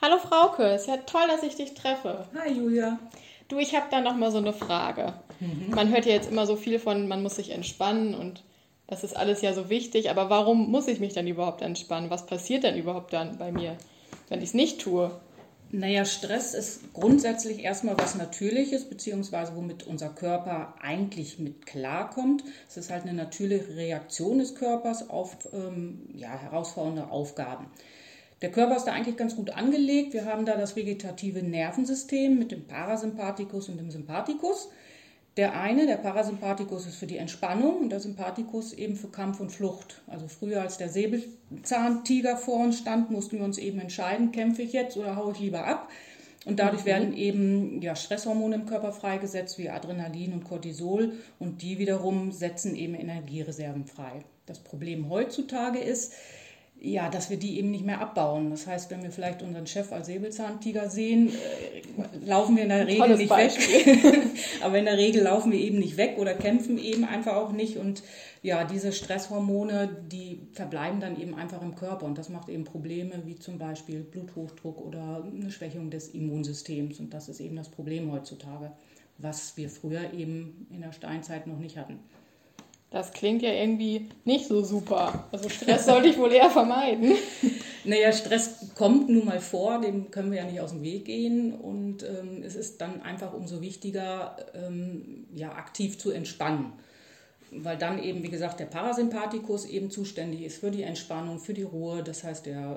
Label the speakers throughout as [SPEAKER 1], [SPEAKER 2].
[SPEAKER 1] Hallo Frauke, ist ja toll, dass ich dich treffe.
[SPEAKER 2] Hi Julia.
[SPEAKER 1] Du, ich habe da noch mal so eine Frage. Man hört ja jetzt immer so viel von, man muss sich entspannen und das ist alles ja so wichtig, aber warum muss ich mich dann überhaupt entspannen? Was passiert denn überhaupt dann bei mir, wenn ich es nicht tue?
[SPEAKER 2] Naja, Stress ist grundsätzlich erstmal was Natürliches, beziehungsweise womit unser Körper eigentlich mit klarkommt. Es ist halt eine natürliche Reaktion des Körpers auf herausfordernde Aufgaben. Der Körper ist da eigentlich ganz gut angelegt. Wir haben da das vegetative Nervensystem mit dem Parasympathikus und dem Sympathikus. Der Parasympathikus, ist für die Entspannung und der Sympathikus eben für Kampf und Flucht. Also früher, als der Säbelzahntiger vor uns stand, mussten wir uns eben entscheiden, kämpfe ich jetzt oder haue ich lieber ab? Und dadurch werden eben Stresshormone im Körper freigesetzt, wie Adrenalin und Cortisol, und die wiederum setzen eben Energiereserven frei. Das Problem heutzutage ist, dass wir die eben nicht mehr abbauen. Das heißt, wenn wir vielleicht unseren Chef als Säbelzahntiger sehen, laufen wir in der Regel nicht weg. Aber in der Regel laufen wir eben nicht weg oder kämpfen eben einfach auch nicht. Und diese Stresshormone, die verbleiben dann eben einfach im Körper. Und das macht eben Probleme wie zum Beispiel Bluthochdruck oder eine Schwächung des Immunsystems. Und das ist eben das Problem heutzutage, was wir früher eben in der Steinzeit noch nicht hatten.
[SPEAKER 1] Das klingt ja irgendwie nicht so super. Also Stress sollte ich wohl eher vermeiden.
[SPEAKER 2] Naja, Stress kommt nun mal vor, dem können wir ja nicht aus dem Weg gehen. Und es ist dann einfach umso wichtiger, aktiv zu entspannen. Weil dann eben, wie gesagt, der Parasympathikus eben zuständig ist für die Entspannung, für die Ruhe. Das heißt, der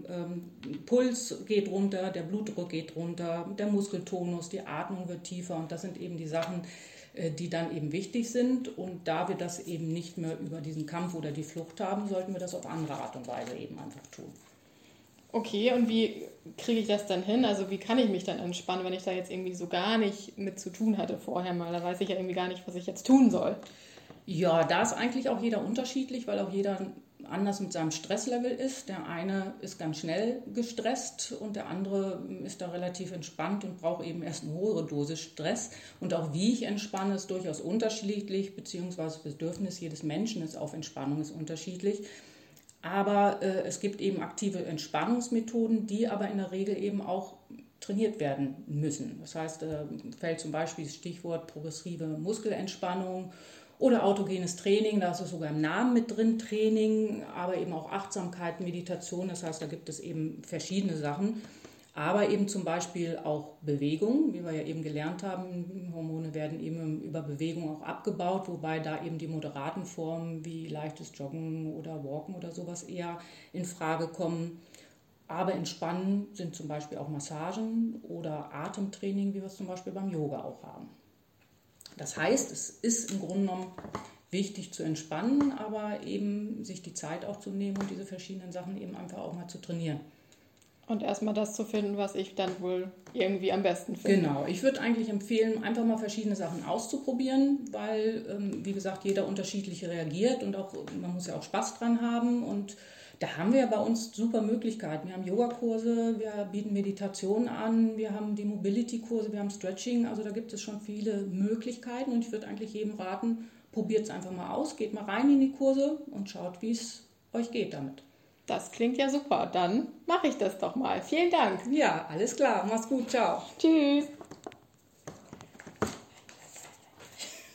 [SPEAKER 2] Puls geht runter, der Blutdruck geht runter, der Muskeltonus, die Atmung wird tiefer. Und das sind eben die Sachen, die dann eben wichtig sind. Und da wir das eben nicht mehr über diesen Kampf oder die Flucht haben, sollten wir das auf andere Art und Weise eben einfach tun.
[SPEAKER 1] Okay, und wie kriege ich das dann hin? Also wie kann ich mich dann entspannen, wenn ich da jetzt irgendwie so gar nicht mit zu tun hatte vorher mal? Da weiß ich ja irgendwie gar nicht, was ich jetzt tun soll.
[SPEAKER 2] Ja, da ist eigentlich auch jeder unterschiedlich, weil auch jeder anders mit seinem Stresslevel ist. Der eine ist ganz schnell gestresst und der andere ist da relativ entspannt und braucht eben erst eine hohe Dosis Stress. Und auch wie ich entspanne, ist durchaus unterschiedlich, beziehungsweise das Bedürfnis jedes Menschen auf Entspannung ist unterschiedlich. Aber es gibt eben aktive Entspannungsmethoden, die aber in der Regel eben auch trainiert werden müssen. Das heißt, fällt zum Beispiel das Stichwort progressive Muskelentspannung oder autogenes Training, da ist es sogar im Namen mit drin, Training, aber eben auch Achtsamkeit, Meditation, das heißt, da gibt es eben verschiedene Sachen, aber eben zum Beispiel auch Bewegung, wie wir ja eben gelernt haben, Hormone werden eben über Bewegung auch abgebaut, wobei da eben die moderaten Formen wie leichtes Joggen oder Walken oder sowas eher in Frage kommen. Aber Entspannen sind zum Beispiel auch Massagen oder Atemtraining, wie wir es zum Beispiel beim Yoga auch haben. Das heißt, es ist im Grunde genommen wichtig zu entspannen, aber eben sich die Zeit auch zu nehmen und diese verschiedenen Sachen eben einfach auch mal zu trainieren.
[SPEAKER 1] Und erstmal das zu finden, was ich dann wohl irgendwie am besten finde.
[SPEAKER 2] Genau, ich würde eigentlich empfehlen, einfach mal verschiedene Sachen auszuprobieren, weil, wie gesagt, jeder unterschiedlich reagiert und auch man muss ja auch Spaß dran haben. Und da haben wir ja bei uns super Möglichkeiten. Wir haben Yogakurse, wir bieten Meditation an, wir haben die Mobility-Kurse, wir haben Stretching. Also da gibt es schon viele Möglichkeiten und ich würde eigentlich jedem raten, probiert es einfach mal aus, geht mal rein in die Kurse und schaut, wie es euch geht damit.
[SPEAKER 1] Das klingt ja super. Dann mache ich das doch mal. Vielen Dank.
[SPEAKER 2] Ja, alles klar. Mach's gut. Ciao.
[SPEAKER 1] Tschüss.